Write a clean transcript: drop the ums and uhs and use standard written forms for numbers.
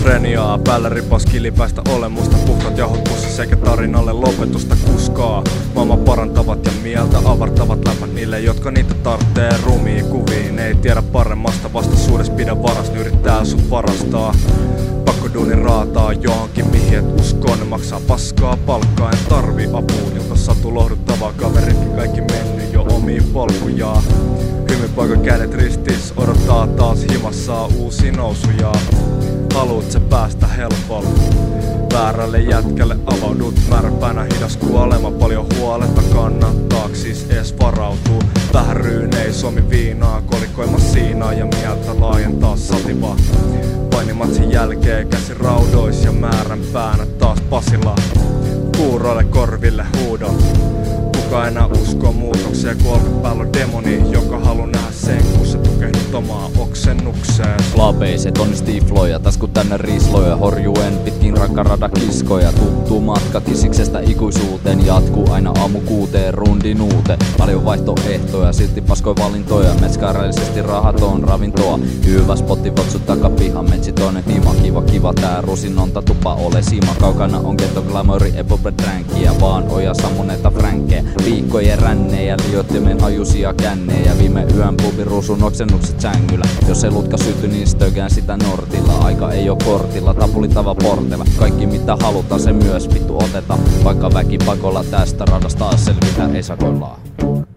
Skitsofreniaa, päällä ripaus kilipäistä olemusta. Puhtaat jauhot pussissa eikä tarinalle lopetusta kuskaa. Maailman parantavat ja mieltä avartavat läpät niille, jotka niitä tarttee rumiin kuviin. Ei tiedä paremmasta vastaisuudessa, pidä varas, ne yrittää sut varastaa. Pakkoduuni raataa johonkin mihin et uskoo, ne maksaa paskaa palkkaa. En tarvi apuun, ilta satu lohduttavaa, kaveritkin kaikki mennyt jo omiin polkujaan. Hymypoika kädet ristis, odottaa taas himassa uusia nousuja. Haluut sä päästä helpolla? Väärälle jätkälle avaudut märpänä, hidas kuolema, paljon huoletta kannattaaks siis ees varautuu. Vähän ryynei, suomi viinaa, kolikoima siinaa ja mieltä laajentaa sativa. Painimatsin jälkeen käsi raudois ja määrän päänä taas Pasilla. Kuuroille korville huudot, kuka enää uskoo muutoksia, kun olkapäällä on demoni, joka haluu nähdä sen, kun se tukehdut omaa oksennukseen. Labeiset on stifloja, tasku tänne riisloja, horjuen pitkin rakkarada kiskoja. Tuttuu matka kisiksestä ikuisuuteen, jatkuu aina aamu 6 rundin uuteen. Paljon vaihtoehtoja, silti paskoi valintoja, metskaarallisesti rahaton ravintoa. Hyvä spotti, votsut takapiha, metsitoinen hima, kiva tää rusinonta tupa ole siima. Kaukana on ghetto glamouri, epopedränkiä, vaan oja sammoneta fränkkejä. Viikkojen rännejä, liottimen ajusia kännejä, viime yön pubi ruusun oksennukset sängyllä. Jos ei lutka syty, niin stökään sitä nortilla. Aika ei oo kortilla, tapulitava portella. Kaikki mitä halutaan, se myös vittu oteta. Vaikka väki pakolla tästä radasta selvitä ei sakoillaan.